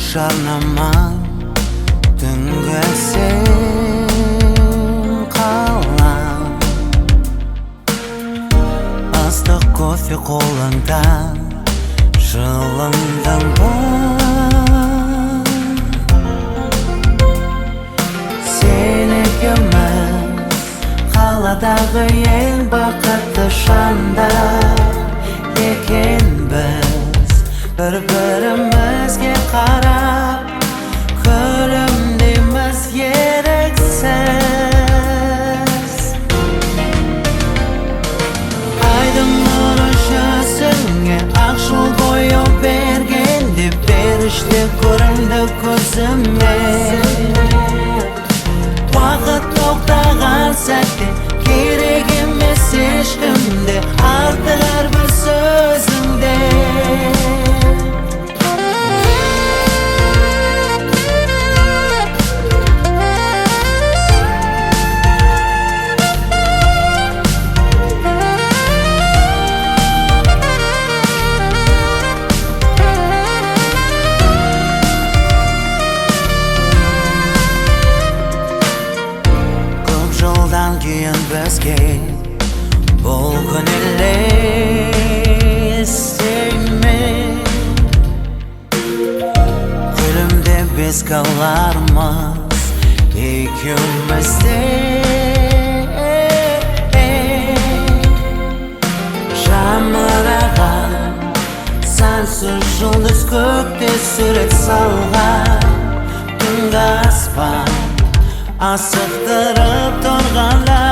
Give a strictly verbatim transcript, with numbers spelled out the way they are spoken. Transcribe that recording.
Жарнаман түнгі сен қалам, ыстық кофе қолыңда жылындың ба? Сен екеуміз қаладағы ең бақытты шаңдар екенбіз. Бір-бірімізге қарап күлімдейміз еріксіз. Айдың нұры жүзіңе ақшыл бояу бергенде періште көрінді көзіме. Уақыт тоқтаған сәтте керек емес ешкімде, артық әрбір сөзіңде. Жылдан кейін бізге бұл күн елестейме. Күлімдеп еске алармыз екеумізде. Жамыраған сансыз жұлдыз көкте сурет салған түнгі аспан асықтырып тұрғандар.